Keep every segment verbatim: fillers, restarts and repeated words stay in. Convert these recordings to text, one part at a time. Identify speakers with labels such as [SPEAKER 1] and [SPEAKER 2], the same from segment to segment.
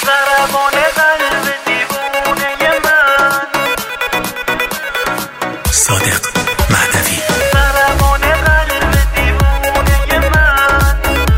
[SPEAKER 1] ضربان قلب دیوونه من.
[SPEAKER 2] صادق مهدوی.
[SPEAKER 1] ضربان قلب دیوونه من.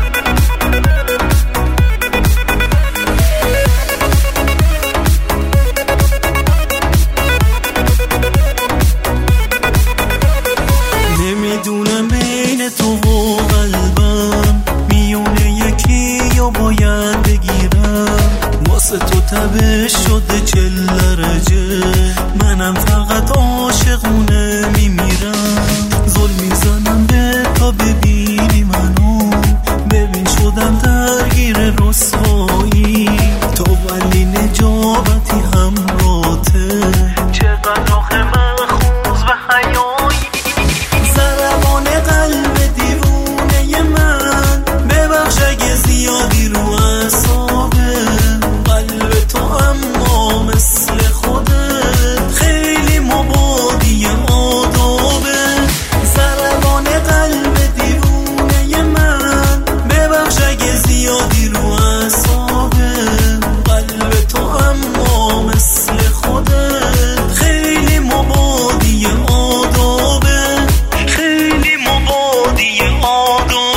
[SPEAKER 2] نمیدونم بین تو و قلبم میونه یکی یا باید بگیرم. واسه تو تبش شده چل درجه، منم فقط عاشقونه میمیرم. ظلم میزنم به تا ببینی منو، ببین شدم درگیر رسوایی. تو ولی نجابتی همراته،
[SPEAKER 1] چقدر آخه مخوض به حیایی.
[SPEAKER 2] ضربان قلب دیوونه من، ببخش اگه زیادی رو اعصابه. قلب تو اما مثل خودت خیلی مبادی آدابه. ضربان قلب دیوونه من، ببخش اگه زیادی رو اعصابه. قلب تو اما مثل خودت خیلی مبادی آدابه، خیلی مبادی آدابه.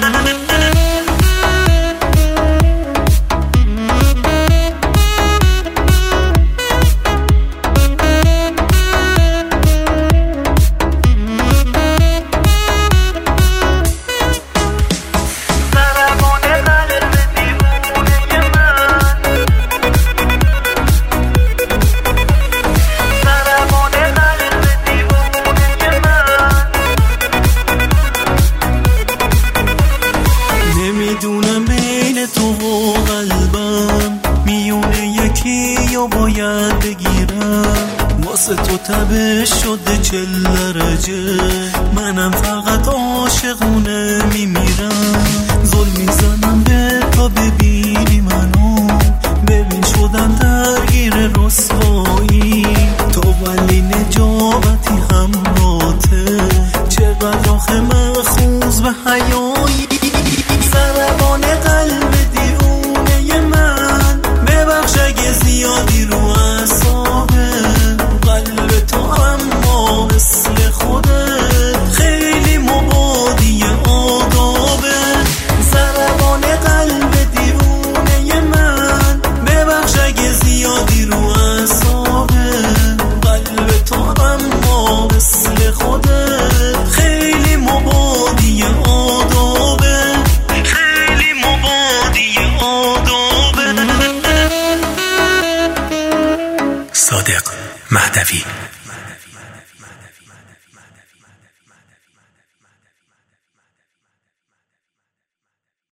[SPEAKER 2] نمیدونم بین تو و قلبم میونه یکی یا باید بگیرم. واسه تو تبش شده چل درجه، منم فقط عاشقونه میمیرم. ظلم میزنم به تا ببینی منو، ببین شدم درگیر رسوایی. تو ولی نجابتی همراته، چقدر آخه مخوض به حیایی. ضربان قلب دیوونه من، ببخش اگه زیادی رو اعصابه. قلب تو اما مثل خودت خیلی مبادی آدابه. ضربان قلب دیوونه من، ببخش اگه زیادی رو اعصابه. قلب تو اما مثل خودت خیلی مبادی آدابه، خیلی مبادی آدابه. صادق مهدوی.